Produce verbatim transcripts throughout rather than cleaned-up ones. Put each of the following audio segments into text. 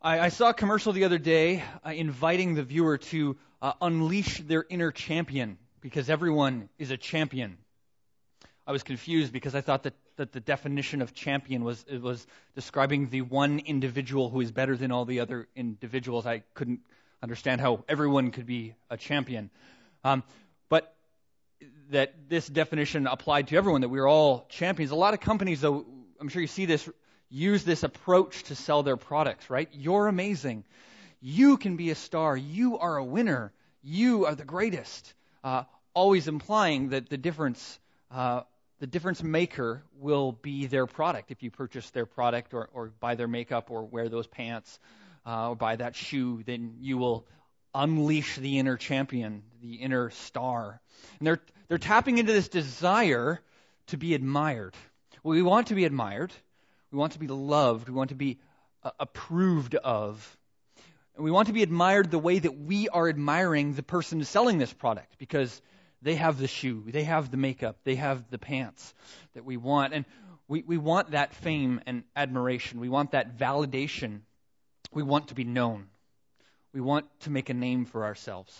I, I saw a commercial the other day uh, inviting the viewer to uh, unleash their inner champion, because everyone is a champion. I was confused because I thought that, that the definition of champion was it was describing the one individual who is better than all the other individuals. I couldn't understand how everyone could be a champion. Um, but that this definition applied to everyone, that we were all champions. A lot of companies, though, I'm sure you see this, use this approach to sell their products, right? You're amazing. You can be a star. You are a winner. You are the greatest. Uh, always implying that the difference uh, the difference maker will be their product. If you purchase their product or, or buy their makeup or wear those pants uh, or buy that shoe, then you will unleash the inner champion, the inner star. And they're they're tapping into this desire to be admired. We want to be admired. We want to be loved. We want to be uh, approved of. And we want to be admired the way that we are admiring the person selling this product, because they have the shoe, they have the makeup, they have the pants that we want. And we, we want that fame and admiration. We want that validation. We want to be known. We want to make a name for ourselves.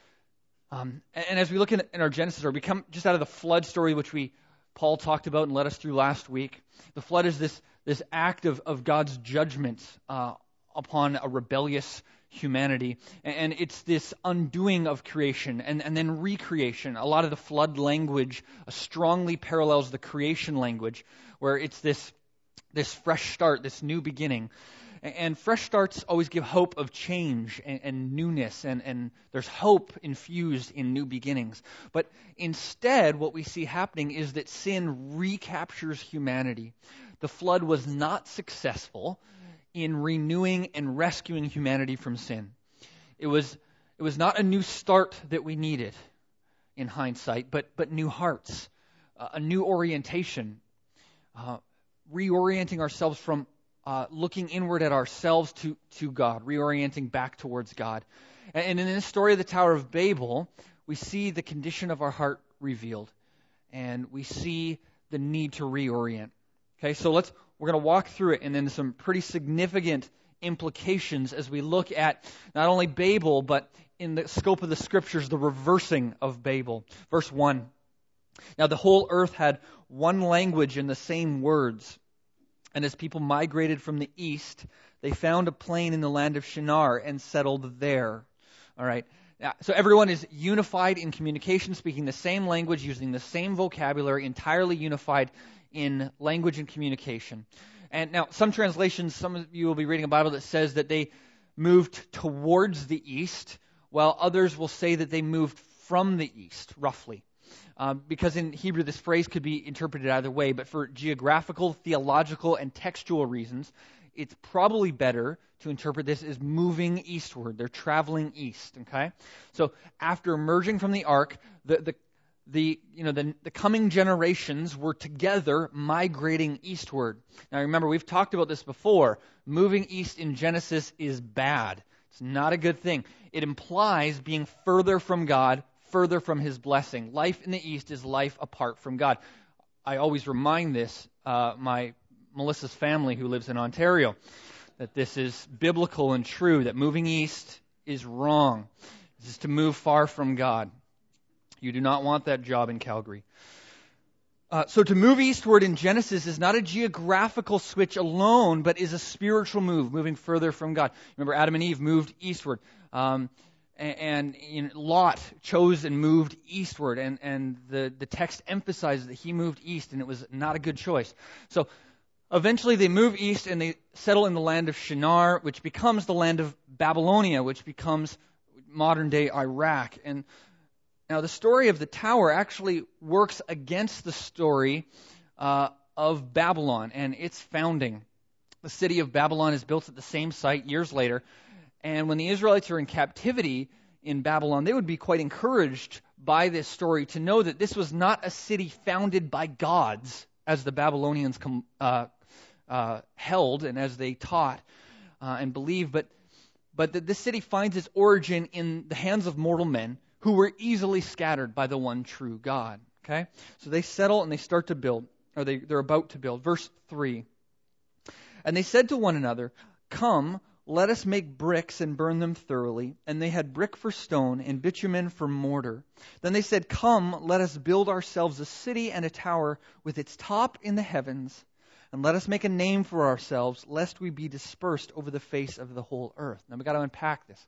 Um, and, and as we look in, in our Genesis story, we come just out of the flood story, which we Paul talked about and led us through last week. The flood is this, this act of, of God's judgment uh, upon a rebellious humanity. And it's this undoing of creation and, and then recreation. A lot of the flood language uh, strongly parallels the creation language, where it's this, this fresh start, this new beginning. And, and fresh starts always give hope of change and, and newness, and, and there's hope infused in new beginnings. But instead, what we see happening is that sin recaptures humanity. The flood was not successful in renewing and rescuing humanity from sin. It was it was not a new start that we needed in hindsight, but but new hearts, uh, a new orientation, uh, reorienting ourselves from uh, looking inward at ourselves to, to God, reorienting back towards God. And, and in this story of the Tower of Babel, we see the condition of our heart revealed, and we see the need to reorient. Okay, so let's We're going to walk through it, and then some pretty significant implications as we look at not only Babel, but in the scope of the Scriptures, the reversing of Babel. Verse one. Now the whole earth had one language and the same words. And as people migrated from the east, they found a plain in the land of Shinar and settled there. All right. Now, so everyone is unified in communication, speaking the same language, using the same vocabulary, entirely unified in language and communication. And now some translations, some of you will be reading a Bible that says that they moved towards the east, while others will say that they moved from the east, roughly. Um, because in Hebrew this phrase could be interpreted either way, but for geographical, theological, and textual reasons, it's probably better to interpret this as moving eastward. They're traveling east, okay? So after emerging from the ark, the, the The you know the, the coming generations were together migrating eastward. Now remember, we've talked about this before. Moving east in Genesis is bad. It's not a good thing. It implies being further from God, further from His blessing. Life in the east is life apart from God. I always remind this uh, my Melissa's family who lives in Ontario that this is biblical and true. That moving east is wrong. This is to move far from God. You do not want that job in Calgary. Uh, so to move eastward in Genesis is not a geographical switch alone, but is a spiritual move, moving further from God. Remember, Adam and Eve moved eastward. Um, and and you know, Lot chose and moved eastward. And, and the, the text emphasizes that he moved east, and it was not a good choice. So eventually they move east, and they settle in the land of Shinar, which becomes the land of Babylonia, which becomes modern-day Iraq. And now, the story of the tower actually works against the story uh, of Babylon and its founding. The city of Babylon is built at the same site years later, and when the Israelites are in captivity in Babylon, they would be quite encouraged by this story to know that this was not a city founded by gods, as the Babylonians com- uh, uh, held and as they taught uh, and believed, but, but that this city finds its origin in the hands of mortal men who were easily scattered by the one true God. Okay? So they settle and they start to build, or they, they're about to build. Verse three. And they said to one another, "Come, let us make bricks and burn them thoroughly. And they had brick for stone and bitumen for mortar. Then they said, come, let us build ourselves a city and a tower with its top in the heavens. And let us make a name for ourselves, lest we be dispersed over the face of the whole earth. Now we've got to unpack this.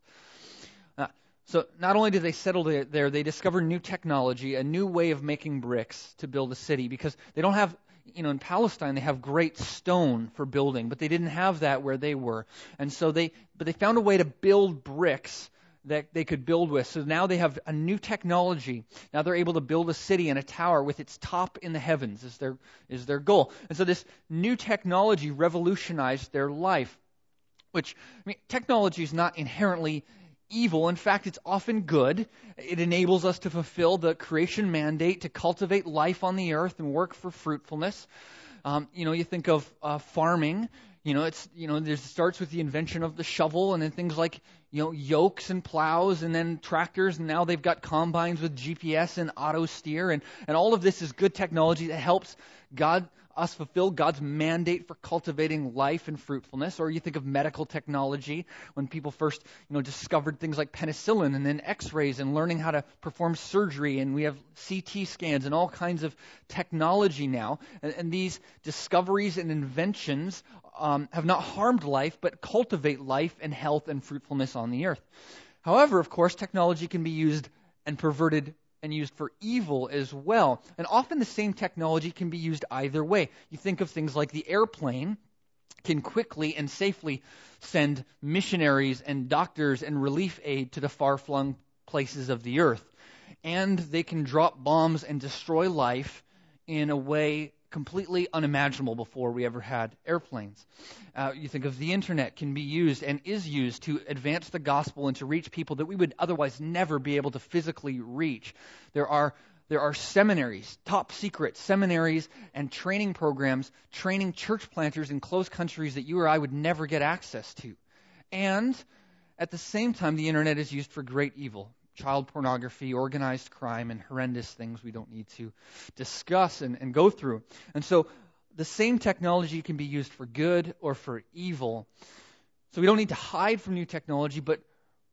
Uh, so not only did they settle there, they discovered new technology, a new way of making bricks to build a city, because they don't have, you know, in Palestine they have great stone for building, but they didn't have that where they were. And so they, but they found a way to build bricks that they could build with. So now they have a new technology. Now they're able to build a city and a tower with its top in the heavens is their, is their goal. And so this new technology revolutionized their life, which, I mean, technology is not inherently evil. In fact, it's often good. It enables us to fulfill the creation mandate to cultivate life on the earth and work for fruitfulness. Um, you know, you think of uh, farming. You know, it's you know, it starts with the invention of the shovel, and then things like you know yokes and plows, and then tractors, and now they've got combines with G P S and auto steer, and and all of this is good technology that helps God us fulfill God's mandate for cultivating life and fruitfulness. Or you think of medical technology, when people first you know discovered things like penicillin, and then X-rays, and learning how to perform surgery, and we have C T scans and all kinds of technology now, and, and these discoveries and inventions Um, have not harmed life, but cultivate life and health and fruitfulness on the earth. However, of course, technology can be used and perverted and used for evil as well. And often the same technology can be used either way. You think of things like the airplane can quickly and safely send missionaries and doctors and relief aid to the far-flung places of the earth. And they can drop bombs and destroy life in a way completely unimaginable before we ever had airplanes. Uh, you think of the internet can be used and is used to advance the gospel and to reach people that we would otherwise never be able to physically reach. There are there are seminaries, top secret seminaries and training programs, training church planters in close countries that you or I would never get access to. And at the same time, the internet is used for great evil. Child pornography, organized crime, and horrendous things we don't need to discuss and, and go through. And so the same technology can be used for good or for evil. So we don't need to hide from new technology but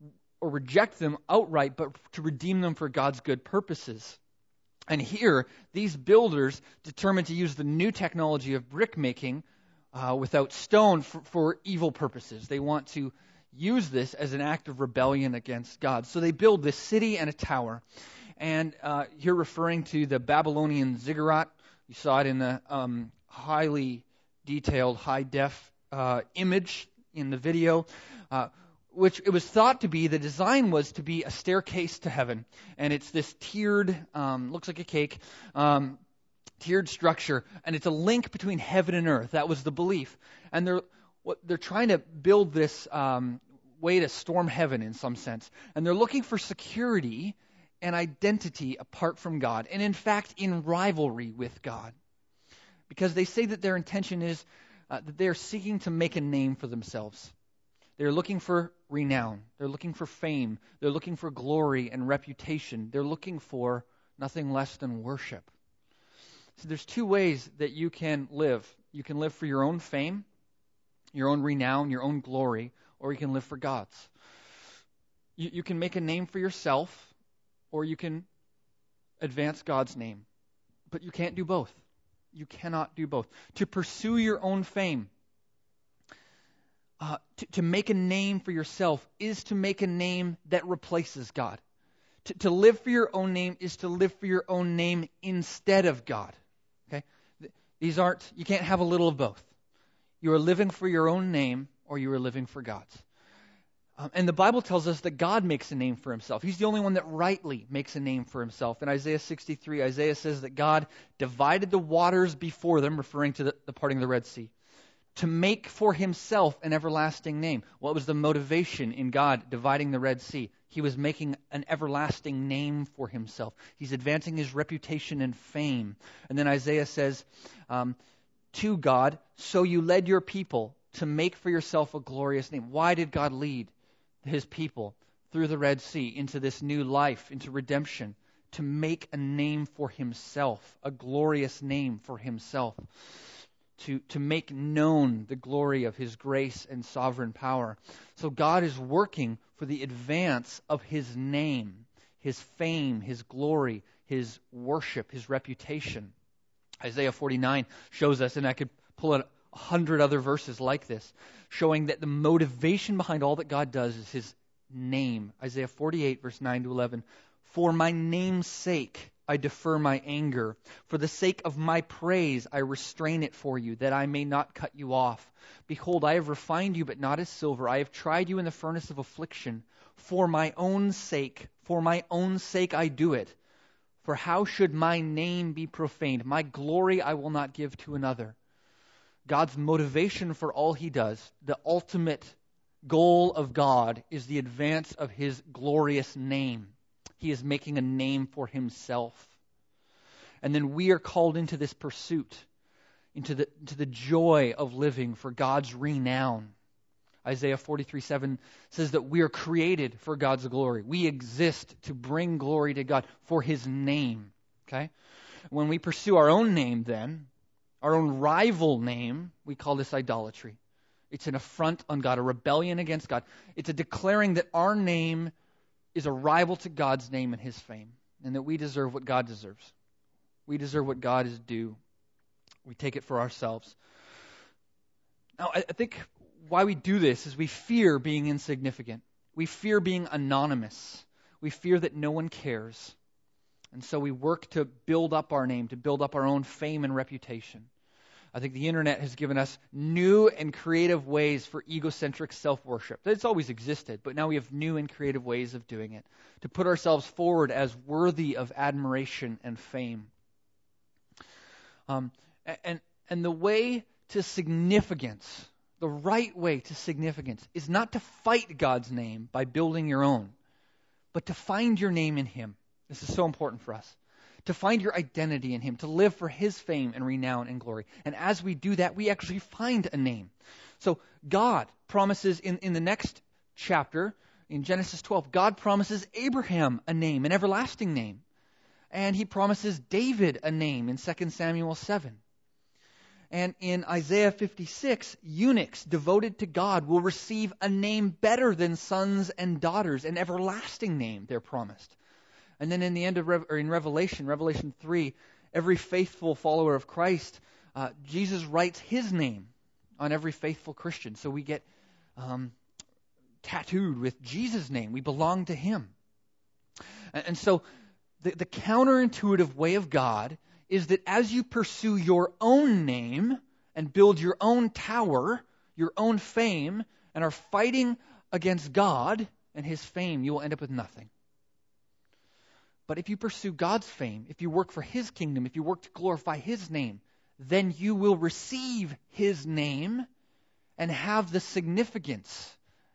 or reject them outright, but to redeem them for God's good purposes. And here, these builders determined to use the new technology of brick making uh, without stone for, for evil purposes. They want to use this as an act of rebellion against God. So they build this city and a tower. And uh, here referring to the Babylonian ziggurat. You saw it in the um, highly detailed, high-def uh, image in the video, uh, which it was thought to be, the design was to be a staircase to heaven. And it's this tiered, um, looks like a cake, um, tiered structure. And it's a link between heaven and earth. That was the belief. And they're What they're trying to build this um, way to storm heaven in some sense. And they're looking for security and identity apart from God. And in fact, in rivalry with God. Because they say that their intention is uh, that they are seeking to make a name for themselves. They're looking for renown. They're looking for fame. They're looking for glory and reputation. They're looking for nothing less than worship. So there's two ways that you can live. You can live for your own fame, your own renown, your own glory, or you can live for God's. You, you can make a name for yourself, or you can advance God's name. But you can't do both. You cannot do both. To pursue your own fame, uh, to, to make a name for yourself, is to make a name that replaces God. To, to live for your own name is to live for your own name instead of God. Okay? These aren't, you can't have a little of both. You are living for your own name, or you are living for God's. Um, and the Bible tells us that God makes a name for himself. He's the only one that rightly makes a name for himself. In Isaiah sixty-three, Isaiah says that God divided the waters before them, referring to the, the parting of the Red Sea, to make for himself an everlasting name. What was the motivation in God dividing the Red Sea? He was making an everlasting name for himself. He's advancing his reputation and fame. And then Isaiah says, um, to God, so you led your people to make for yourself a glorious name. Why did God lead his people through the Red Sea into this new life, into redemption? To make a name for himself, a glorious name for himself. to, to make known the glory of His grace and sovereign power. So God is working for the advance of His name, His fame, His glory, His worship, His reputation. Isaiah forty-nine shows us, and I could pull out a hundred other verses like this, showing that the motivation behind all that God does is His name. Isaiah forty-eight, verse nine to eleven. For my name's sake I defer my anger. For the sake of my praise I restrain it for you, that I may not cut you off. Behold, I have refined you, but not as silver. I have tried you in the furnace of affliction. For my own sake, for my own sake I do it. For how should my name be profaned? My glory I will not give to another. God's motivation for all He does, the ultimate goal of God, is the advance of His glorious name. He is making a name for Himself. And then we are called into this pursuit, into the, into the joy of living for God's renown. Isaiah forty-three seven says that we are created for God's glory. We exist to bring glory to God for His name. Okay? When we pursue our own name then, our own rival name, we call this idolatry. It's an affront on God, a rebellion against God. It's a declaring that our name is a rival to God's name and His fame, and that we deserve what God deserves. We deserve what God is due. We take it for ourselves. Now, I think why we do this is we fear being insignificant. We fear being anonymous. We fear that no one cares. And so we work to build up our name, to build up our own fame and reputation. I think the internet has given us new and creative ways for egocentric self-worship. It's always existed, but now we have new and creative ways of doing it, to put ourselves forward as worthy of admiration and fame. Um, and, and the way to significance, the right way to significance, is not to fight God's name by building your own, but to find your name in Him. This is so important for us. To find your identity in Him, to live for His fame and renown and glory. And as we do that, we actually find a name. So God promises in, in the next chapter, in Genesis twelve, God promises Abraham a name, an everlasting name. And He promises David a name in Second Samuel seven. And in Isaiah fifty-six, eunuchs devoted to God will receive a name better than sons and daughters, an everlasting name, they're promised. And then in the end of Re- or in Revelation, Revelation three, every faithful follower of Christ, uh, Jesus writes His name on every faithful Christian. So we get um, tattooed with Jesus' name. We belong to Him. And, and so the, the counterintuitive way of God is that as you pursue your own name and build your own tower, your own fame, and are fighting against God and His fame, you will end up with nothing. But if you pursue God's fame, if you work for His kingdom, if you work to glorify His name, then you will receive His name and have the significance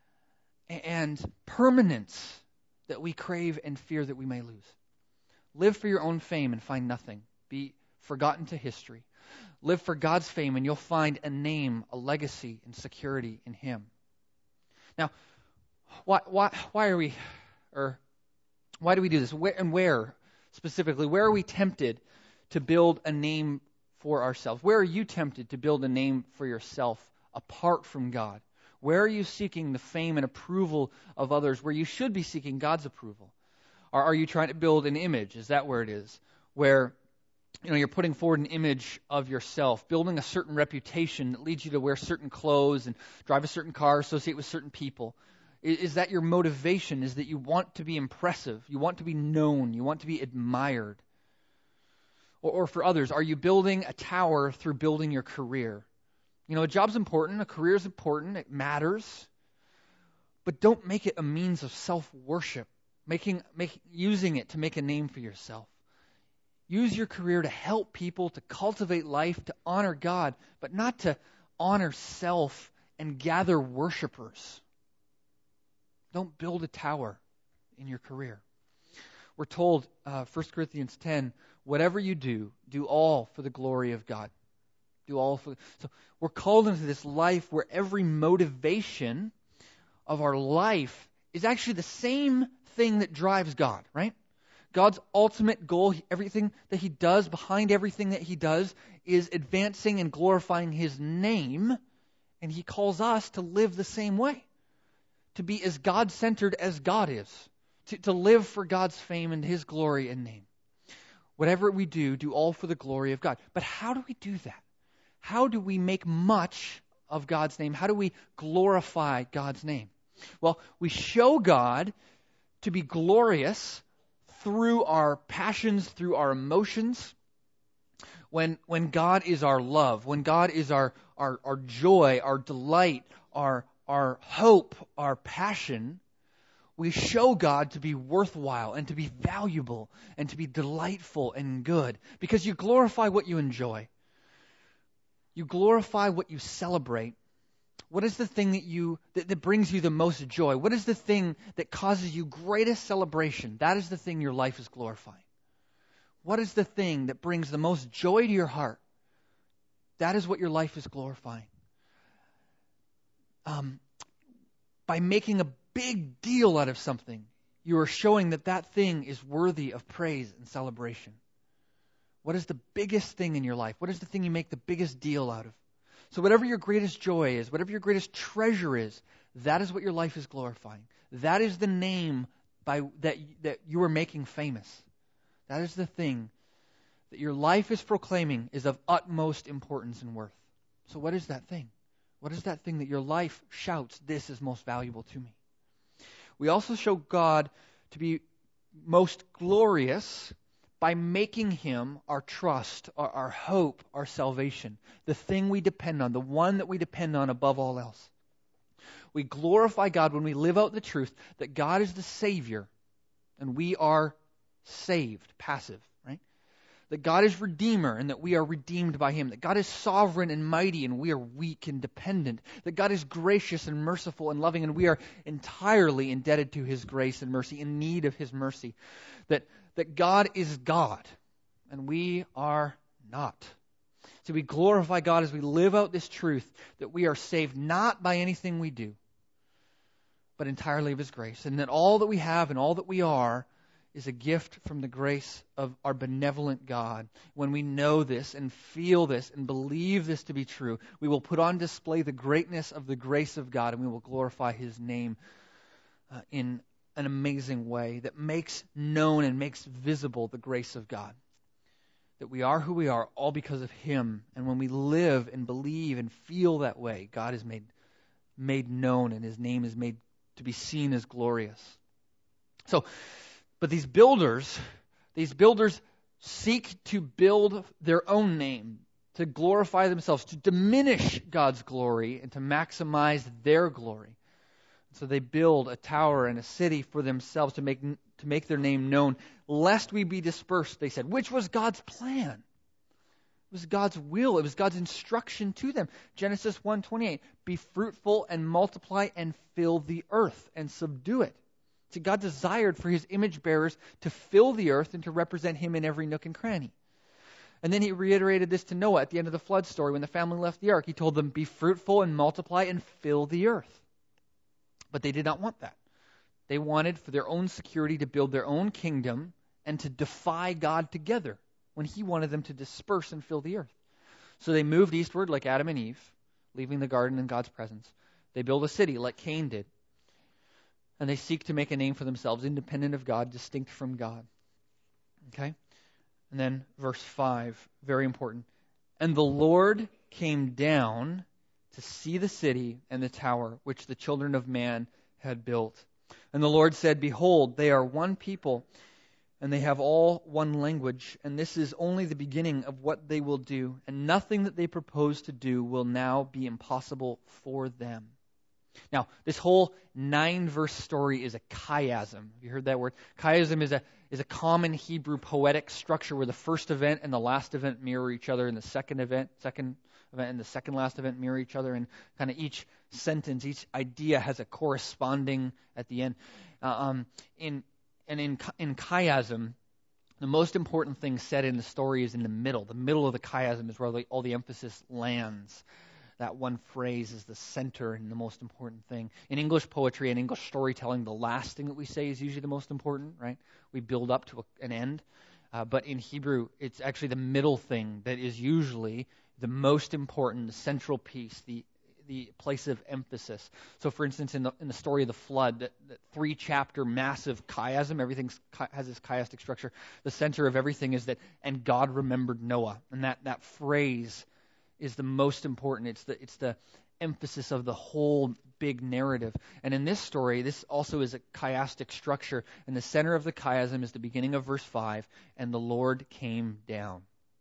and permanence that we crave and fear that we may lose. Live for your own fame and find nothing. Be forgotten to history. Live for God's fame and you'll find a name, a legacy, and security in Him. Now, why why why are we, or why do we do this? Where and where specifically? Where are we tempted to build a name for ourselves? Where are you tempted to build a name for yourself apart from God? Where are you seeking the fame and approval of others where you should be seeking God's approval? Or are you trying to build an image? Is that where it is? Where you know, you're putting forward an image of yourself, building a certain reputation that leads you to wear certain clothes and drive a certain car, associate with certain people. Is, is that your motivation? Is that you want to be impressive? You want to be known? You want to be admired? Or, or for others, are you building a tower through building your career? You know, a job's important, a career is important, it matters. But don't make it a means of self-worship, making, making, using it to make a name for yourself. Use your career to help people, to cultivate life, to honor God, but not to honor self and gather worshipers. Don't build a tower in your career. We're told, uh, First Corinthians ten, whatever you do, do all for the glory of God. Do all for. So we're called into this life where every motivation of our life is actually the same thing that drives God, right? God's ultimate goal, everything that he does, behind everything that he does, is advancing and glorifying his name, and he calls us to live the same way, to be as God-centered as God is, to, to live for God's fame and his glory and name. Whatever we do, do all for the glory of God. But how do we do that? How do we make much of God's name? How do we glorify God's name? Well, we show God to be glorious through our passions, through our emotions. When, when God is our love, when God is our, our, our joy, our delight, our, our hope, our passion, we show God to be worthwhile and to be valuable and to be delightful and good, because you glorify what you enjoy. You glorify what you celebrate. What is the thing that you that, that brings you the most joy? What is the thing that causes you greatest celebration? That is the thing your life is glorifying. What is the thing that brings the most joy to your heart? That is what your life is glorifying. Um, by making a big deal out of something, you are showing that that thing is worthy of praise and celebration. What is the biggest thing in your life? What is the thing you make the biggest deal out of? So whatever your greatest joy is, whatever your greatest treasure is, that is what your life is glorifying. That is the name by that, that you are making famous. That is the thing that your life is proclaiming is of utmost importance and worth. So what is that thing? What is that thing that your life shouts, this is most valuable to me? We also show God to be most glorious by making him our trust, our, our hope, our salvation, the thing we depend on, the one that we depend on above all else. We glorify God when we live out the truth that God is the Savior and we are saved, passive, right? That God is Redeemer and that we are redeemed by him. That God is sovereign and mighty and we are weak and dependent. That God is gracious and merciful and loving and we are entirely indebted to his grace and mercy, in need of his mercy. That, that God is God and we are not. So we glorify God as we live out this truth that we are saved not by anything we do, but entirely of his grace. And that all that we have and all that we are is a gift from the grace of our benevolent God. When we know this and feel this and believe this to be true, we will put on display the greatness of the grace of God and we will glorify his name uh, in an amazing way that makes known and makes visible the grace of God. That we are who we are all because of him. And when we live and believe and feel that way, God is made, made known and his name is made to be seen as glorious. So, But these builders, these builders seek to build their own name, to glorify themselves, to diminish God's glory, and to maximize their glory. So they build a tower and a city for themselves to make to make their name known, lest we be dispersed, they said, which was God's plan. It was God's will. It was God's instruction to them. Genesis one twenty-eight, be fruitful and multiply and fill the earth and subdue it. See, God desired for his image bearers to fill the earth and to represent him in every nook and cranny. And then he reiterated this to Noah at the end of the flood story when the family left the ark. He told them, be fruitful and multiply and fill the earth. But they did not want that. They wanted for their own security to build their own kingdom and to defy God together when he wanted them to disperse and fill the earth. So they moved eastward like Adam and Eve, leaving the garden in God's presence. They built a city like Cain did. And they seek to make a name for themselves, independent of God, distinct from God. Okay? And then verse five, very important. And the Lord came down to see the city and the tower which the children of man had built. And the Lord said, behold, they are one people, and they have all one language, and this is only the beginning of what they will do, and nothing that they propose to do will now be impossible for them. Now, this whole nine-verse story is a chiasm. Have you heard that word? Chiasm is a is a common Hebrew poetic structure where the first event and the last event mirror each other, and the second event, second event and the second last event mirror each other, and kind of each sentence, each idea has a corresponding at the end. Uh, um, in and in in chiasm, the most important thing said in the story is in the middle. The middle of the chiasm is where the, all the emphasis lands. that one phrase is the center and the most important thing. In English poetry and English storytelling, the last thing that we say is usually the most important, right? We build up to a, an end. Uh, but in Hebrew, it's actually the middle thing that is usually the most important, the central piece, the the place of emphasis. So, for instance, in the in the story of the flood, that, that three-chapter massive chiasm, everything has this chiastic structure. The center of everything is that, and God remembered Noah, and that that phrase is the most important. It's the it's the emphasis of the whole big narrative. And in this story, this also is a chiastic structure, and the center of the chiasm is the beginning of verse five, and the Lord came down.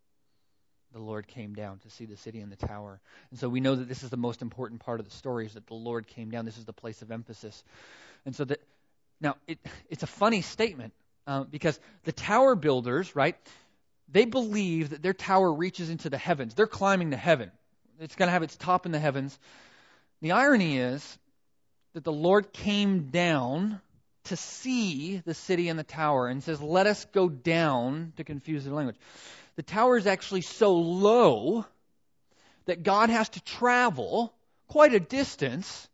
The Lord came down to see the city and the tower. And so we know that this is the most important part of the story, is that the Lord came down. This is the place of emphasis. And so that now it, it's a funny statement uh, because the tower builders, right, they believe that their tower reaches into the heavens. They're climbing to heaven. It's going to have its top in the heavens. The irony is that the Lord came down to see the city and the tower and says, let us go down, to confuse the language. The tower is actually so low that God has to travel quite a distance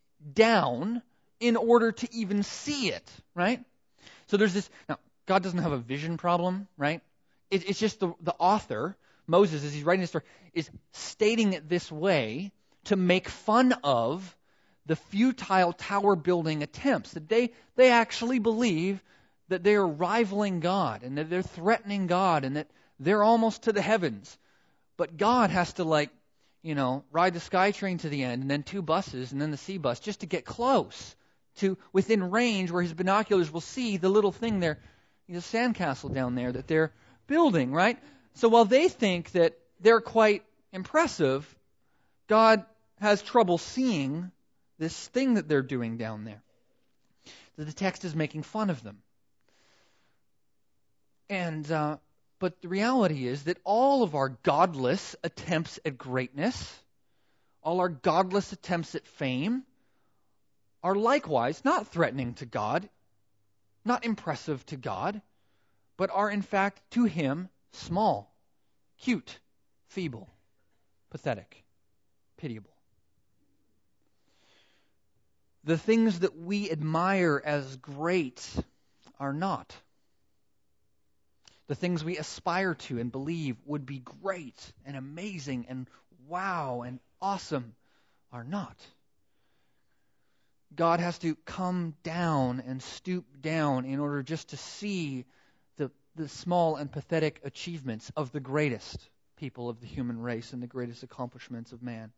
down in order to even see it, right? So there's this, now, God doesn't have a vision problem, right? It, it's just the, the author, Moses, as he's writing this story, is stating it this way to make fun of the futile tower building attempts, that they, they actually believe that they are rivaling God and that they're threatening God and that they're almost to the heavens. But God has to, like, you know, ride the SkyTrain to the end and then two buses and then the sea bus just to get close to within range where his binoculars will see the little thing there, the sandcastle down there that they're building, right? So while they think that they're quite impressive, God has trouble seeing this thing that they're doing down there. The text is making fun of them. And, uh, But the reality is that all of our godless attempts at greatness, all our godless attempts at fame, are likewise not threatening to God, not impressive to God, but are in fact to Him small, cute, feeble, pathetic, pitiable. The things that we admire as great are not. The things we aspire to and believe would be great and amazing and wow and awesome are not. God has to come down and stoop down in order just to see the, the small and pathetic achievements of the greatest people of the human race and the greatest accomplishments of man.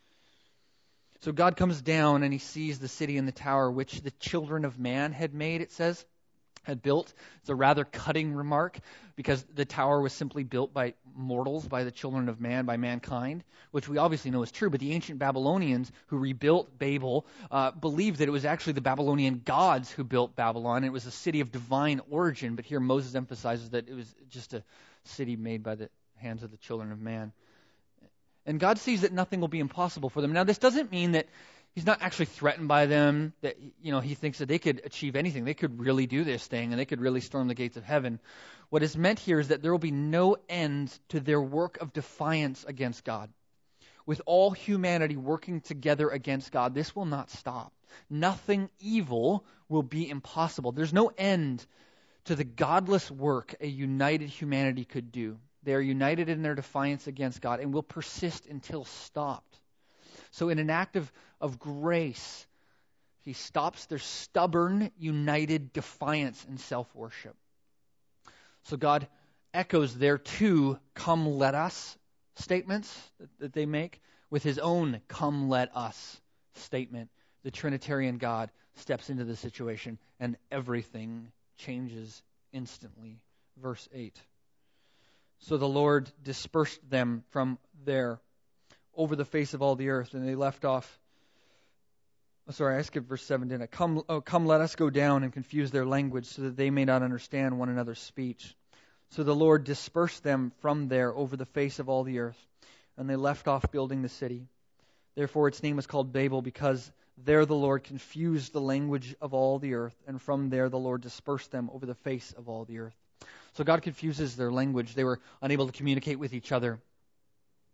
So God comes down and He sees the city and the tower which the children of man had made, it says. Had built. It's a rather cutting remark because the tower was simply built by mortals, by the children of man, by mankind, which we obviously know is true. But the ancient Babylonians who rebuilt Babel uh, believed that it was actually the Babylonian gods who built Babylon. It was a city of divine origin, but here Moses emphasizes that it was just a city made by the hands of the children of man. And God sees that nothing will be impossible for them. Now, this doesn't mean that He's not actually threatened by them, that, you know, He thinks that they could achieve anything. They could really do this thing, and they could really storm the gates of heaven. What is meant here is that there will be no end to their work of defiance against God. With all humanity working together against God, this will not stop. Nothing evil will be impossible. There's no end to the godless work a united humanity could do. They are united in their defiance against God and will persist until stopped. So in an act of, of grace, He stops their stubborn, united defiance and self-worship. So God echoes their two "come let us" statements that, that they make with His own "come let us" statement. The Trinitarian God steps into the situation and everything changes instantly. Verse eight. So the Lord dispersed them from there over the face of all the earth, and they left off. Oh, sorry, I skipped verse seven, didn't I? Come, oh, come, let us go down and confuse their language, so that they may not understand one another's speech. So the Lord dispersed them from there over the face of all the earth, and they left off building the city. Therefore its name was called Babel, because there the Lord confused the language of all the earth, and from there the Lord dispersed them over the face of all the earth. So God confuses their language. They were unable to communicate with each other.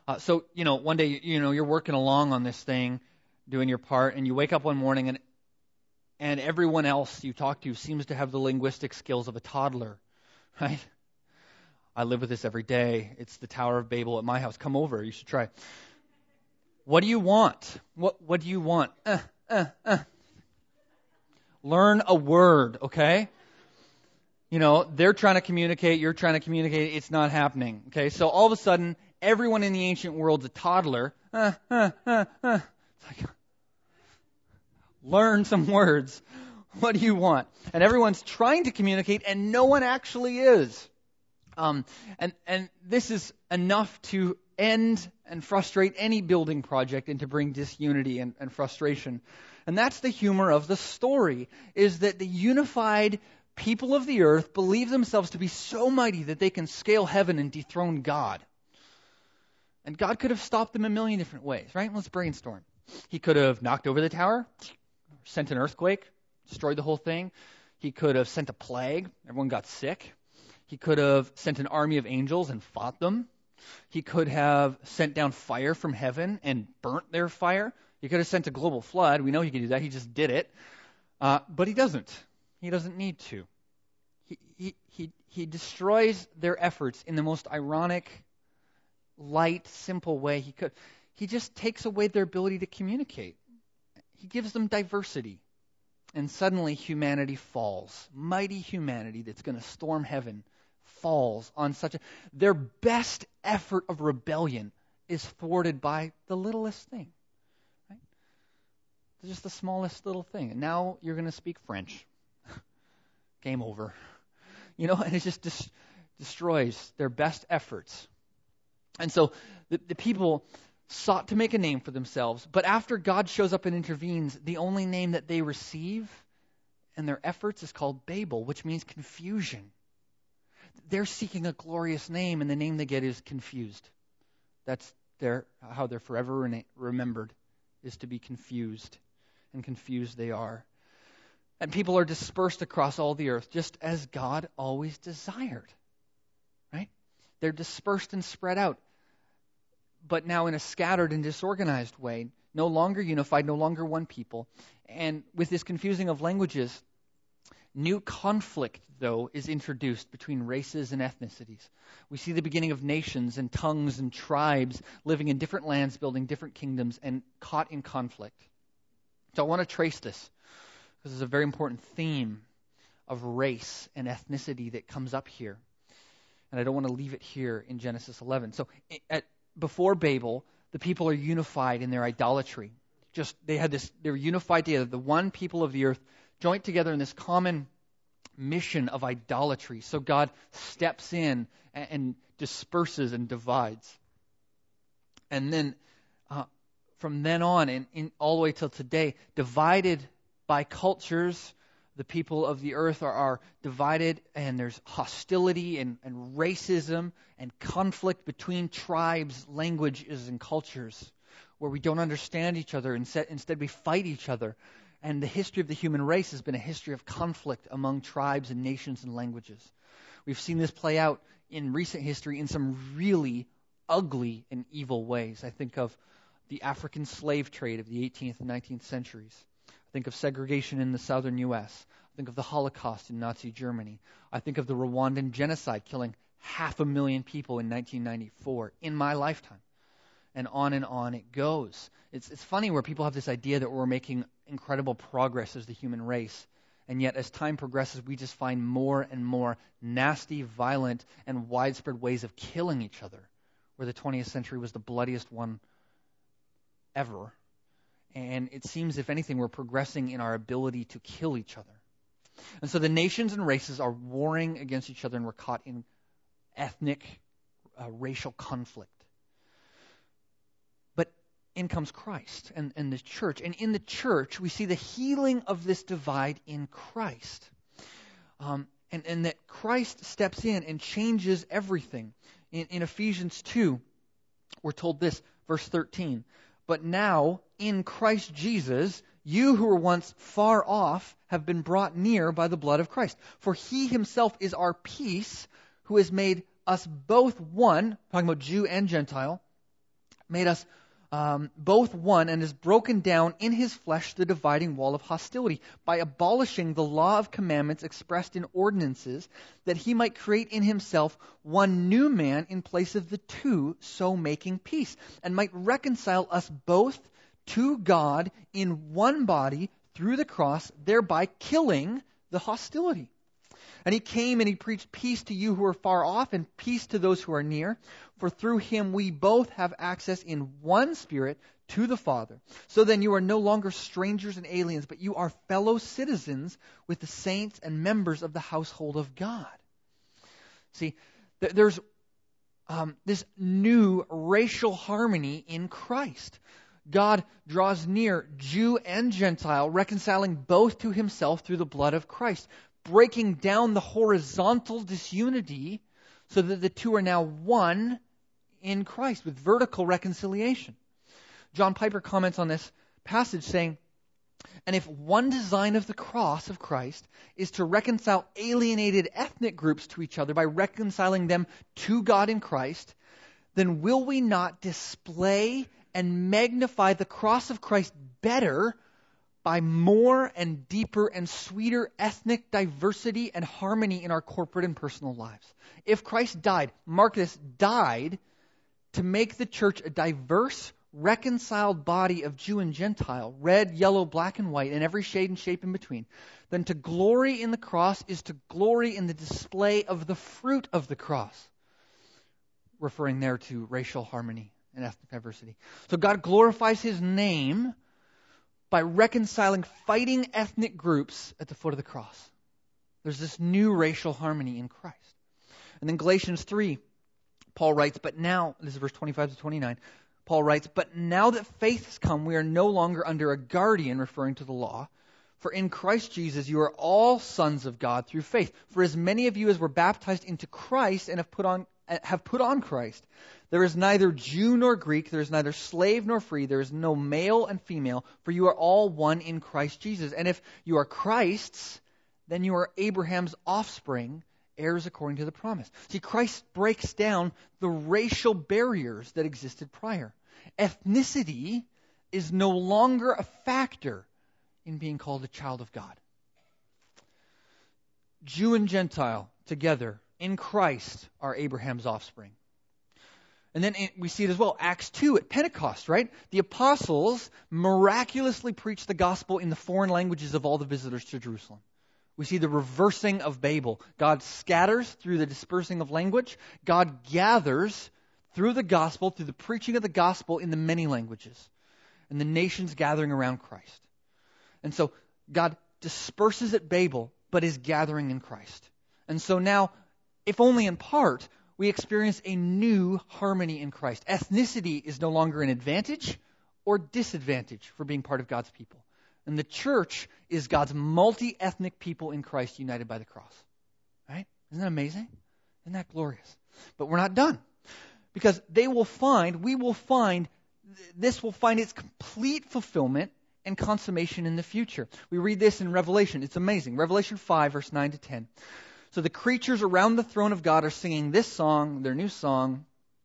Uh, so, you know, one day, you know, you're working along on this thing, doing your part, and you wake up one morning and and everyone else you talk to seems to have the linguistic skills of a toddler, right? I live with this every day. It's the Tower of Babel at my house. Come over. You should try. What do you want? What What do you want? Uh, uh, uh. Learn a word, okay? You know, they're trying to communicate. You're trying to communicate. It's not happening, okay? So all of a sudden, everyone in the ancient world's a toddler. Uh, uh, uh, uh. It's like, learn some words. What do you want? And everyone's trying to communicate, and no one actually is. Um, and, and this is enough to end and frustrate any building project and to bring disunity and, and frustration. And that's the humor of the story, is that the unified people of the earth believe themselves to be so mighty that they can scale heaven and dethrone God. And God could have stopped them a million different ways, right? Let's brainstorm. He could have knocked over the tower, sent an earthquake, destroyed the whole thing. He could have sent a plague. Everyone got sick. He could have sent an army of angels and fought them. He could have sent down fire from heaven and burnt their fire. He could have sent a global flood. We know he could do that. He just did it. Uh, but he doesn't. He doesn't need to. He, he, he, he destroys their efforts in the most ironic, light, simple way he could. He just takes away their ability to communicate. He gives them diversity. And suddenly humanity falls. Mighty humanity that's going to storm heaven falls on such a... Their best effort of rebellion is thwarted by the littlest thing. Right? It's just the smallest little thing. And now you're going to speak French. Game over. You know, and it just dis- destroys their best efforts. And so the, the people sought to make a name for themselves, but after God shows up and intervenes, the only name that they receive and their efforts is called Babel, which means confusion. They're seeking a glorious name, and the name they get is confused. That's their how they're forever rena- remembered, is to be confused, and confused they are. And people are dispersed across all the earth, just as God always desired. Right? They're dispersed and spread out, but now in a scattered and disorganized way, no longer unified, no longer one people. And with this confusing of languages, new conflict, though, is introduced between races and ethnicities. We see the beginning of nations and tongues and tribes living in different lands, building different kingdoms, and caught in conflict. So I want to trace this, because there's a very important theme of race and ethnicity that comes up here. And I don't want to leave it here in Genesis eleven. So at Before Babel, the people are unified in their idolatry. Just they had this, they were unified together, the one people of the earth, joined together in this common mission of idolatry. So God steps in and, and disperses and divides. And then uh, from then on, and in, all the way till today, divided by cultures. The people of the earth are, are divided, and there's hostility and, and racism and conflict between tribes, languages, and cultures, where we don't understand each other. Instead, instead we fight each other. And the history of the human race has been a history of conflict among tribes and nations and languages. We've seen this play out in recent history in some really ugly and evil ways. I think of the African slave trade of the eighteenth and nineteenth centuries. Think of segregation in the southern U S. I think of the Holocaust in Nazi Germany. I think of the Rwandan genocide killing half a million people in nineteen ninety-four in my lifetime. And on and on it goes. It's, it's funny where people have this idea that we're making incredible progress as the human race. And yet as time progresses, we just find more and more nasty, violent, and widespread ways of killing each other, where the twentieth century was the bloodiest one ever. And it seems, if anything, we're progressing in our ability to kill each other. And so the nations and races are warring against each other, and we're caught in ethnic, uh, racial conflict. But in comes Christ and, and the church. And in the church, we see the healing of this divide in Christ. Um, and, and that Christ steps in and changes everything. In, in Ephesians two, we're told this, verse thirteen. But now, in Christ Jesus, you who were once far off have been brought near by the blood of Christ. For he himself is our peace, who has made us both one, talking about Jew and Gentile, made us um, both one and has broken down in his flesh the dividing wall of hostility by abolishing the law of commandments expressed in ordinances, that he might create in himself one new man in place of the two, so making peace, and might reconcile us both to God in one body through the cross, thereby killing the hostility. And he came and he preached peace to you who are far off and peace to those who are near. For through him we both have access in one Spirit to the Father. So then you are no longer strangers and aliens, but you are fellow citizens with the saints and members of the household of God. See, th- there's um, this new racial harmony in Christ. God draws near Jew and Gentile, reconciling both to himself through the blood of Christ, breaking down the horizontal disunity so that the two are now one in Christ with vertical reconciliation. John Piper comments on this passage saying, and if one design of the cross of Christ is to reconcile alienated ethnic groups to each other by reconciling them to God in Christ, then will we not display and magnify the cross of Christ better by more and deeper and sweeter ethnic diversity and harmony in our corporate and personal lives? If Christ died, mark this, died to make the church a diverse, reconciled body of Jew and Gentile, red, yellow, black, and white, and every shade and shape in between, then to glory in the cross is to glory in the display of the fruit of the cross, referring there to racial harmony and ethnic diversity. So God glorifies his name by reconciling fighting ethnic groups at the foot of the cross. There's this new racial harmony in Christ. And then Galatians three, Paul writes, but now, this is verse twenty-five to twenty-nine, Paul writes, but now that faith has come, we are no longer under a guardian, referring to the law. For in Christ Jesus you are all sons of God through faith. For as many of you as were baptized into Christ and have put on have put on Christ, there is neither Jew nor Greek, there is neither slave nor free, there is no male and female, for you are all one in Christ Jesus. And if you are Christ's, then you are Abraham's offspring, heirs according to the promise. See, Christ breaks down the racial barriers that existed prior. Ethnicity is no longer a factor in being called a child of God. Jew and Gentile together in Christ are Abraham's offspring. And then we see it as well, Acts two at Pentecost, right? The apostles miraculously preached the gospel in the foreign languages of all the visitors to Jerusalem. We see the reversing of Babel. God scatters through the dispersing of language. God gathers through the gospel, through the preaching of the gospel in the many languages. And the nations gathering around Christ. And so God disperses at Babel, but is gathering in Christ. And so now, if only in part, we experience a new harmony in Christ. Ethnicity is no longer an advantage or disadvantage for being part of God's people. And the church is God's multi-ethnic people in Christ united by the cross. Right? Isn't that amazing? Isn't that glorious? But we're not done. Because they will find, we will find, this will find its complete fulfillment and consummation in the future. We read this in Revelation. It's amazing. Revelation five, verse nine to ten. So the creatures around the throne of God are singing this song, their new song.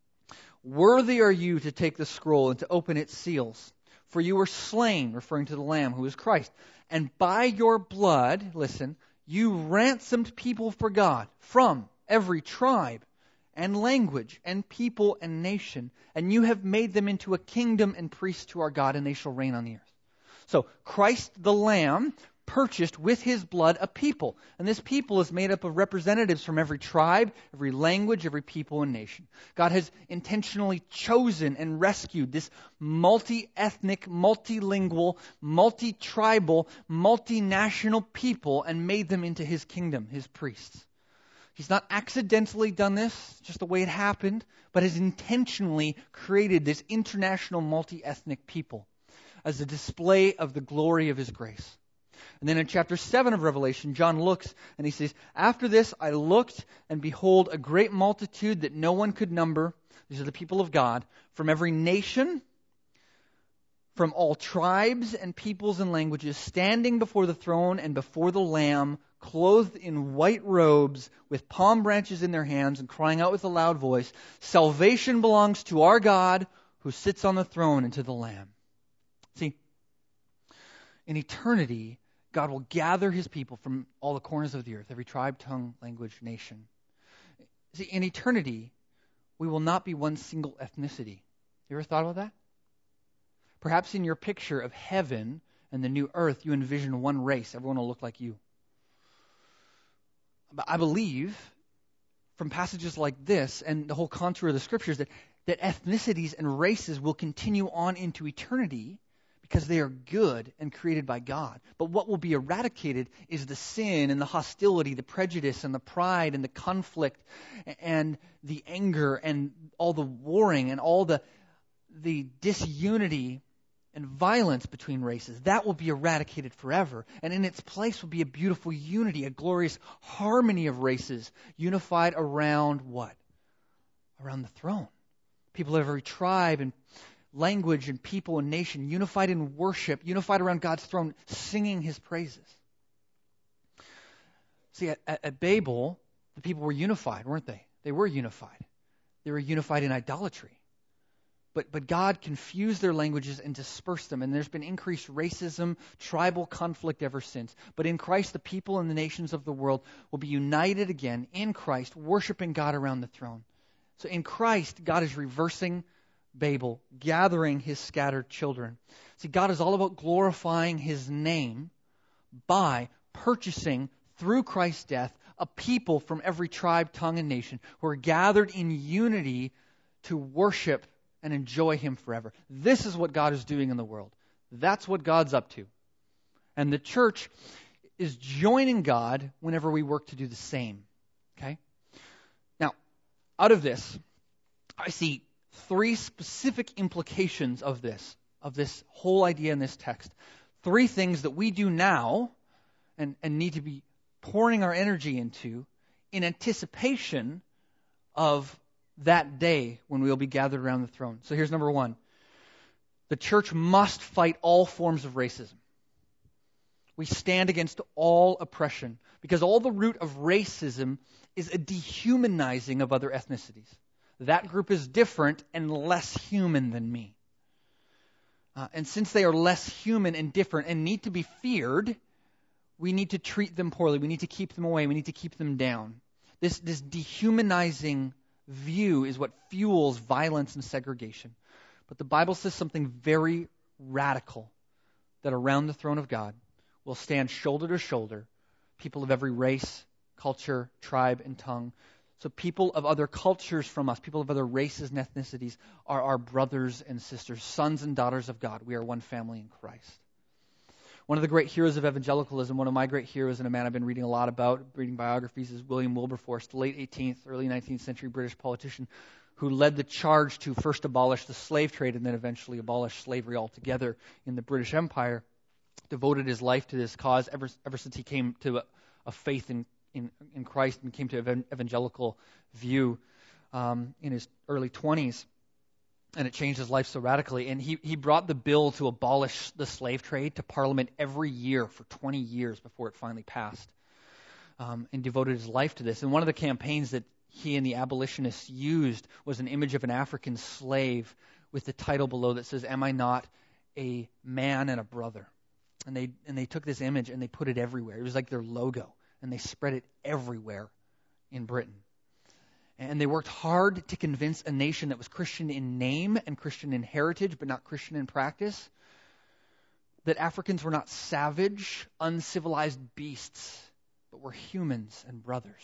Worthy are you to take the scroll and to open its seals. For you were slain, referring to the Lamb who is Christ. And by your blood, listen, you ransomed people for God from every tribe and language and people and nation. And you have made them into a kingdom and priests to our God, and they shall reign on the earth. So Christ the Lamb purchased with his blood a people. And this people is made up of representatives from every tribe, every language, every people and nation. God has intentionally chosen and rescued this multi-ethnic, multilingual, multi-tribal, multinational people and made them into his kingdom, his priests. He's not accidentally done this, just the way it happened, but has intentionally created this international multi-ethnic people as a display of the glory of his grace. And then in chapter seven of Revelation, John looks and he says, after this I looked, and behold, a great multitude that no one could number. These are the people of God, from every nation, from all tribes and peoples and languages, standing before the throne and before the Lamb, clothed in white robes, with palm branches in their hands, and crying out with a loud voice, salvation belongs to our God, who sits on the throne and to the Lamb. See, in eternity, God will gather his people from all the corners of the earth, every tribe, tongue, language, nation. See, in eternity, we will not be one single ethnicity. You ever thought about that? Perhaps in your picture of heaven and the new earth, you envision one race. Everyone will look like you. But I believe from passages like this and the whole contour of the scriptures that, that ethnicities and races will continue on into eternity because they are good and created by God. But what will be eradicated is the sin and the hostility, the prejudice and the pride and the conflict and the anger and all the warring and all the, the disunity and violence between races. That will be eradicated forever. And in its place will be a beautiful unity, a glorious harmony of races, unified around what? Around the throne. People of every tribe and language and people and nation, unified in worship, unified around God's throne, singing his praises. See, at, at Babel, the people were unified, weren't they? They were unified. They were unified in idolatry. But, but God confused their languages and dispersed them, and there's been increased racism, tribal conflict ever since. But in Christ, the people and the nations of the world will be united again in Christ, worshiping God around the throne. So in Christ, God is reversing Babel, gathering his scattered children. See, God is all about glorifying his name by purchasing, through Christ's death, a people from every tribe, tongue, and nation who are gathered in unity to worship and enjoy him forever. This is what God is doing in the world. That's what God's up to. And the church is joining God whenever we work to do the same. Okay? Now, out of this, I see three specific implications of this, of this whole idea in this text. Three things that we do now and, and need to be pouring our energy into in anticipation of that day when we will be gathered around the throne. So here's number one. The church must fight all forms of racism. We stand against all oppression because all the root of racism is a dehumanizing of other ethnicities. That group is different and less human than me. Uh, and since they are less human and different and need to be feared, we need to treat them poorly. We need to keep them away. We need to keep them down. This, this dehumanizing view is what fuels violence and segregation. But the Bible says something very radical, that around the throne of God will stand shoulder to shoulder people of every race, culture, tribe, and tongue. So people of other cultures from us, people of other races and ethnicities are our brothers and sisters, sons and daughters of God. We are one family in Christ. One of the great heroes of evangelicalism, one of my great heroes and a man I've been reading a lot about, reading biographies, is William Wilberforce, the late eighteenth, early nineteenth century British politician who led the charge to first abolish the slave trade and then eventually abolish slavery altogether in the British Empire. Devoted his life to this cause ever, ever since he came to a, a faith in, in, in Christ and came to an evangelical view um, in his early twenties. And it changed his life so radically. And he, he brought the bill to abolish the slave trade to Parliament every year for twenty years before it finally passed. Um, and devoted his life to this. And one of the campaigns that he and the abolitionists used was an image of an African slave with the title below that says, "Am I not a man and a brother?" And they and they took this image and they put it everywhere. It was like their logo. And they spread it everywhere in Britain. And they worked hard to convince a nation that was Christian in name and Christian in heritage, but not Christian in practice, that Africans were not savage, uncivilized beasts, but were humans and brothers.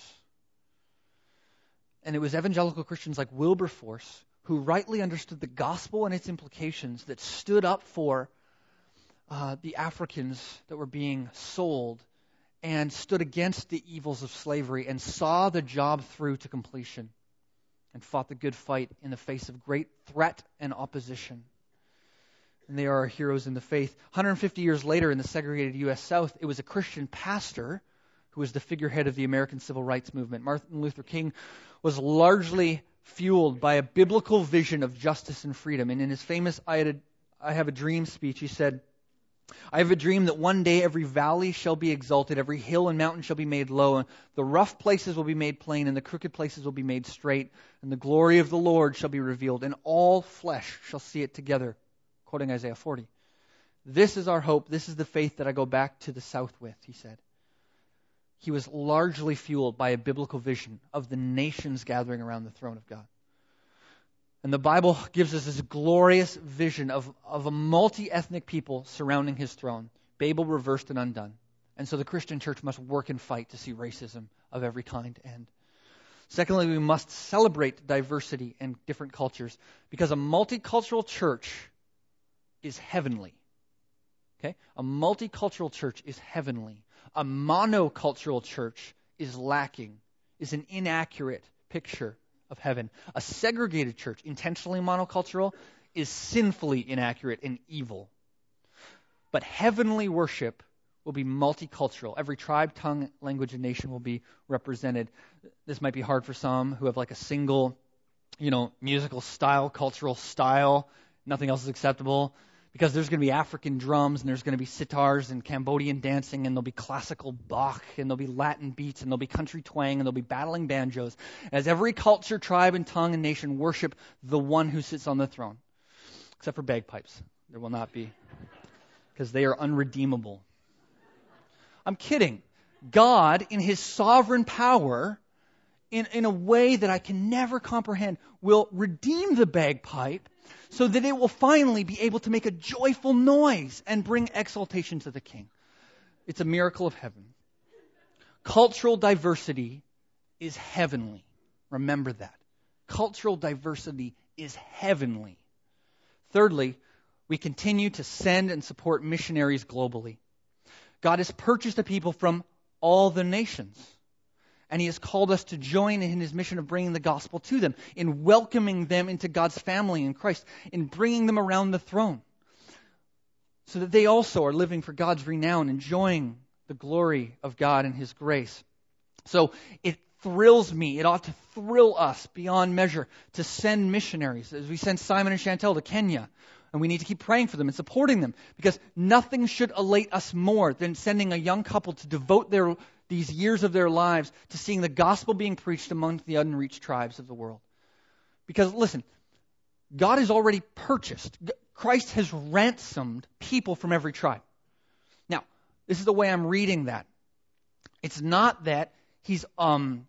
And it was evangelical Christians like Wilberforce who rightly understood the gospel and its implications that stood up for uh, the Africans that were being sold and stood against the evils of slavery and saw the job through to completion and fought the good fight in the face of great threat and opposition. And they are our heroes in the faith. one hundred fifty years later in the segregated U S South, it was a Christian pastor who was the figurehead of the American Civil Rights Movement. Martin Luther King was largely fueled by a biblical vision of justice and freedom. And in his famous I, had a, I Have a Dream speech, he said, I have a dream that one day every valley shall be exalted, every hill and mountain shall be made low, and the rough places will be made plain, and the crooked places will be made straight, and the glory of the Lord shall be revealed, and all flesh shall see it together. Quoting Isaiah forty. This is our hope. This is the faith that I go back to the south with, he said. He was largely fueled by a biblical vision of the nations gathering around the throne of God. And the Bible gives us this glorious vision of, of a multi-ethnic people surrounding his throne, Babel reversed and undone. And so the Christian church must work and fight to see racism of every kind end. Secondly, we must celebrate diversity and different cultures, because a multicultural church is heavenly. Okay? A multicultural church is heavenly. A monocultural church is lacking, is an inaccurate picture of heaven. A segregated church, intentionally monocultural, is sinfully inaccurate and evil. But heavenly worship will be multicultural. Every tribe, tongue, language, and nation will be represented. This might be hard for some who have like a single, you know, musical style, cultural style. Nothing else is acceptable. Because there's going to be African drums, and there's going to be sitars and Cambodian dancing, and there'll be classical Bach, and there'll be Latin beats, and there'll be country twang, and there'll be battling banjos. As every culture, tribe, and tongue and nation worship the one who sits on the throne. Except for bagpipes. There will not be. Because they are unredeemable. I'm kidding. God, in his sovereign power, in, in a way that I can never comprehend, will redeem the bagpipe so that it will finally be able to make a joyful noise and bring exaltation to the King. It's a miracle of heaven. Cultural diversity is heavenly. Remember that. Cultural diversity is heavenly. Thirdly, we continue to send and support missionaries globally. God has purchased a people from all the nations. And he has called us to join in his mission of bringing the gospel to them, in welcoming them into God's family in Christ, in bringing them around the throne, so that they also are living for God's renown, enjoying the glory of God and his grace. So it thrills me, it ought to thrill us beyond measure to send missionaries, as we send Simon and Chantel to Kenya. And we need to keep praying for them and supporting them, because nothing should elate us more than sending a young couple to devote their these years of their lives to seeing the gospel being preached among the unreached tribes of the world. Because, listen, God has already purchased, Christ has ransomed people from every tribe. Now, this is the way I'm reading that. It's not that he's, um,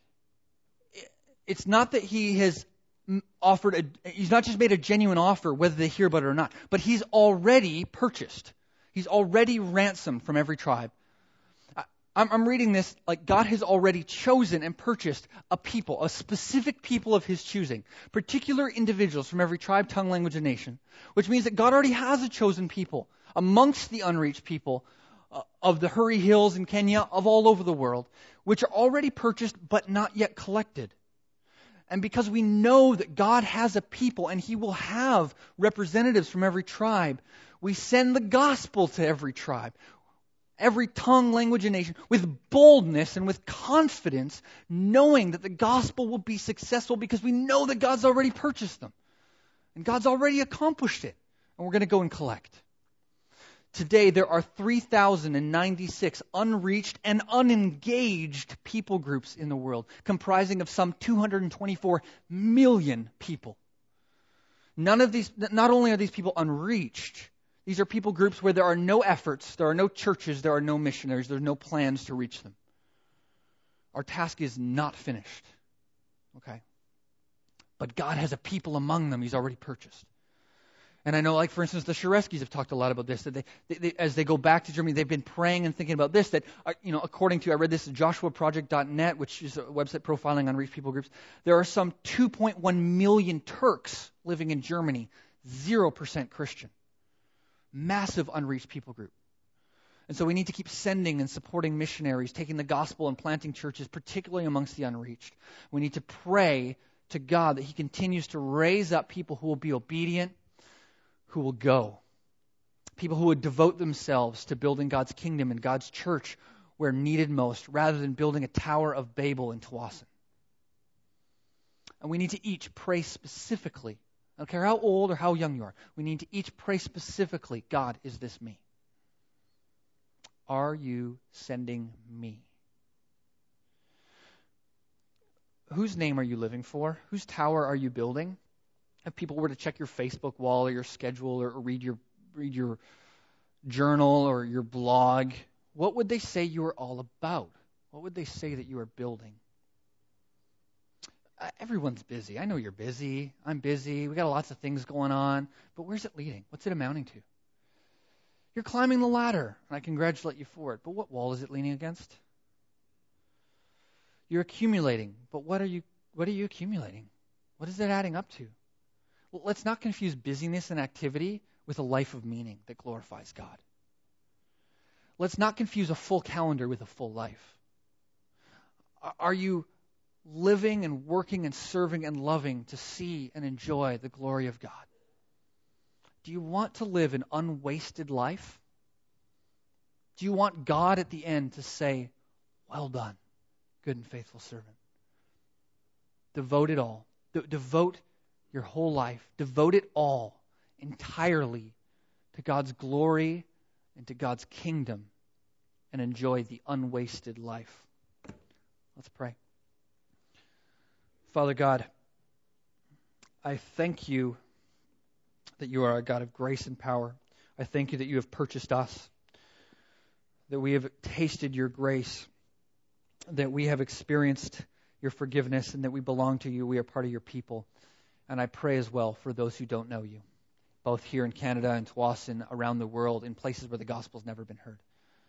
it's not that he has offered, a, he's not just made a genuine offer whether they hear about it or not, but he's already purchased. He's already ransomed from every tribe. I'm reading this like God has already chosen and purchased a people, a specific people of his choosing, particular individuals from every tribe, tongue, language, and nation, which means that God already has a chosen people amongst the unreached people uh, of the Hurry Hills in Kenya, of all over the world, which are already purchased but not yet collected. And because we know that God has a people and he will have representatives from every tribe, we send the gospel to every tribe, every tongue, language, and nation, with boldness and with confidence, knowing that the gospel will be successful because we know that God's already purchased them. And God's already accomplished it. And we're going to go and collect. Today, there are three thousand ninety-six unreached and unengaged people groups in the world, comprising of some two hundred twenty-four million people. None of these, not only are these people unreached, these are people groups where there are no efforts, there are no churches, there are no missionaries, there are no plans to reach them. Our task is not finished. Okay? But God has a people among them he's already purchased. And I know, like, for instance, the Shareskis have talked a lot about this, that they, they, they, as they go back to Germany, they've been praying and thinking about this, that, uh, you know, according to, I read this at joshua project dot net, which is a website profiling unreached people groups, there are some two point one million Turks living in Germany, zero percent Christian. Massive unreached people group. And so we need to keep sending and supporting missionaries, taking the gospel and planting churches, particularly amongst the unreached. We need to pray to God that he continues to raise up people who will be obedient, who will go. People who would devote themselves to building God's kingdom and God's church where needed most, rather than building a Tower of Babel in Tawasin. And we need to each pray specifically. I don't care how old or how young you are. We need to each pray specifically, God, is this me? are you sending me? Whose name are you living for? Whose tower are you building? If people were to check your Facebook wall or your schedule or read your read your journal or your blog, what would they say you are all about? What would they say that you are building? Uh, everyone's busy. I know you're busy. I'm busy. We got lots of things going on. But where's it leading? What's it amounting to? You're climbing the ladder, and I congratulate you for it. But what wall is it leaning against? You're accumulating. But what are you what are you accumulating? What is it adding up to? Well, let's not confuse busyness and activity with a life of meaning that glorifies God. Let's not confuse a full calendar with a full life. Are you living and working and serving and loving to see and enjoy the glory of God? Do you want to live an unwasted life? Do you want God at the end to say, well done, good and faithful servant? Devote it all. De- devote your whole life. Devote it all entirely to God's glory and to God's kingdom, and enjoy the unwasted life. Let's pray. Father God, I thank you that you are a God of grace and power. I thank you that you have purchased us, that we have tasted your grace, that we have experienced your forgiveness, and that we belong to you. We are part of your people. And I pray as well for those who don't know you, both here in Canada and Tsawwassen, around the world, in places where the gospel's never been heard.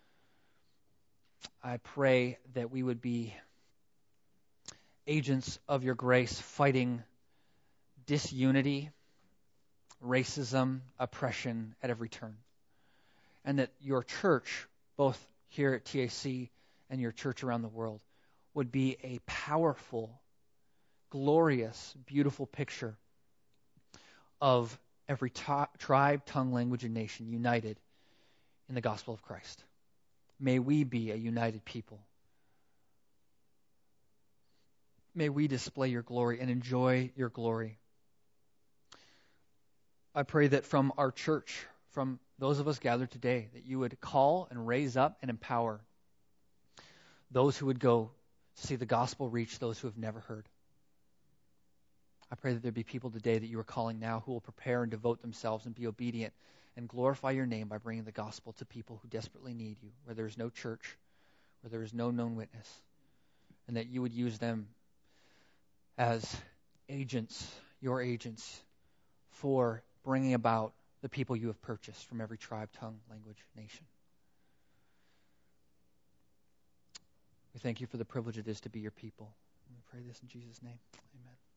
I pray that we would be agents of your grace, fighting disunity, racism, oppression at every turn. And that your church, both here at T A C and your church around the world, would be a powerful, glorious, beautiful picture of every t- tribe, tongue, language, and nation united in the gospel of Christ. May we be a united people. May we display your glory and enjoy your glory. I pray that from our church, from those of us gathered today, that you would call and raise up and empower those who would go to see the gospel reach those who have never heard. I pray that there be people today that you are calling now who will prepare and devote themselves and be obedient and glorify your name by bringing the gospel to people who desperately need you, where there is no church, where there is no known witness, and that you would use them as agents, your agents, for bringing about the people you have purchased from every tribe, tongue, language, nation. We thank you for the privilege it is to be your people. We pray this in Jesus' name. Amen.